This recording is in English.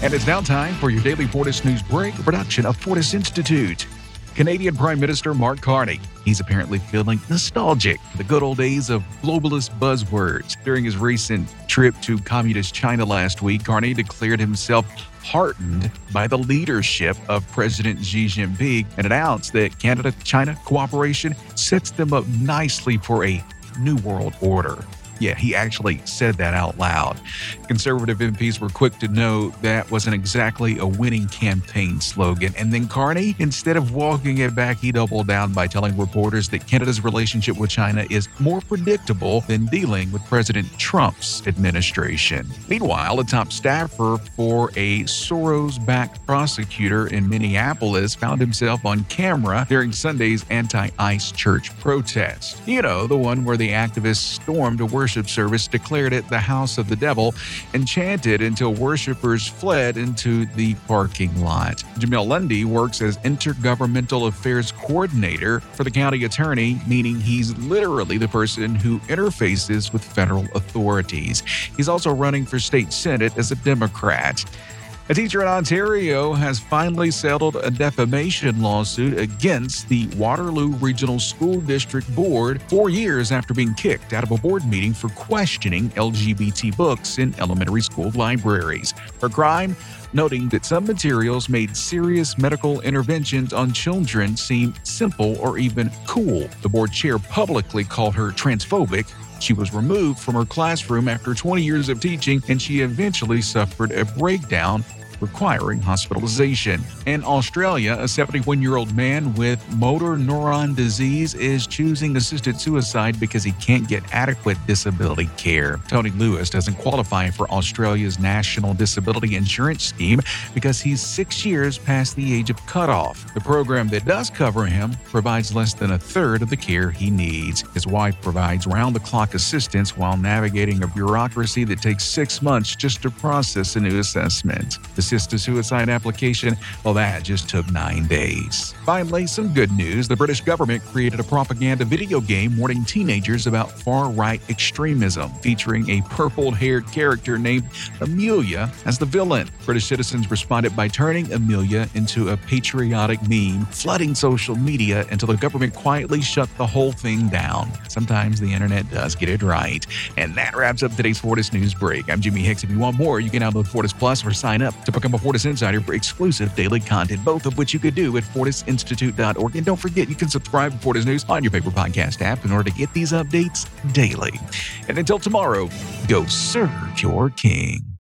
And it's now time for your daily Fortis News Break, a production of Fortis Institute. Canadian Prime Minister Mark Carney. He's apparently feeling nostalgic for the good old days of globalist buzzwords. During his recent trip to communist China last week, Carney declared himself heartened by the leadership of President Xi Jinping and announced that Canada-China cooperation sets them up nicely for a new world order. Yeah, he actually said that out loud. Conservative MPs were quick to note that wasn't exactly a winning campaign slogan. And then Carney, instead of walking it back, he doubled down by telling reporters that Canada's relationship with China is more predictable than dealing with President Trump's administration. Meanwhile, a top staffer for a Soros-backed prosecutor in Minneapolis found himself on camera during Sunday's anti-ICE church protest. You know, the one where the activists stormed a worship service, declared it the house of the devil, and chanted until worshipers fled into the parking lot. Jamil Lundy works as Intergovernmental Affairs Coordinator for the county attorney, meaning he's literally the person who interfaces with federal authorities. He's also running for state senate as a Democrat. A teacher in Ontario has finally settled a defamation lawsuit against the Waterloo Regional School District Board 4 years after being kicked out of a board meeting for questioning LGBT books in elementary school libraries. Her crime? Noting that some materials made serious medical interventions on children seem simple or even cool. The board chair publicly called her transphobic. She was removed from her classroom after 20 years of teaching, and she eventually suffered a breakdown, requiring hospitalization. In Australia, a 71-year-old man with motor neuron disease is choosing assisted suicide because he can't get adequate disability care. Tony Lewis doesn't qualify for Australia's National Disability Insurance Scheme because he's 6 years past the age of cutoff. The program that does cover him provides less than a third of the care he needs. His wife provides round-the-clock assistance while navigating a bureaucracy that takes 6 months just to process a new assessment. The assist-to-suicide application, well, that just took 9 days. Finally, some good news. The British government created a propaganda video game warning teenagers about far-right extremism, featuring a purple-haired character named Amelia as the villain. British citizens responded by turning Amelia into a patriotic meme, flooding social media until the government quietly shut the whole thing down. Sometimes the internet does get it right. And that wraps up today's Fortis News Break. I'm Jimmy Hicks. If you want more, you can download Fortis Plus or sign up to become a Fortis Insider for exclusive daily content, both of which you could do at fortisinstitute.org. And don't forget, you can subscribe to Fortis News on your favorite podcast app in order to get these updates daily. And until tomorrow, go serve your king.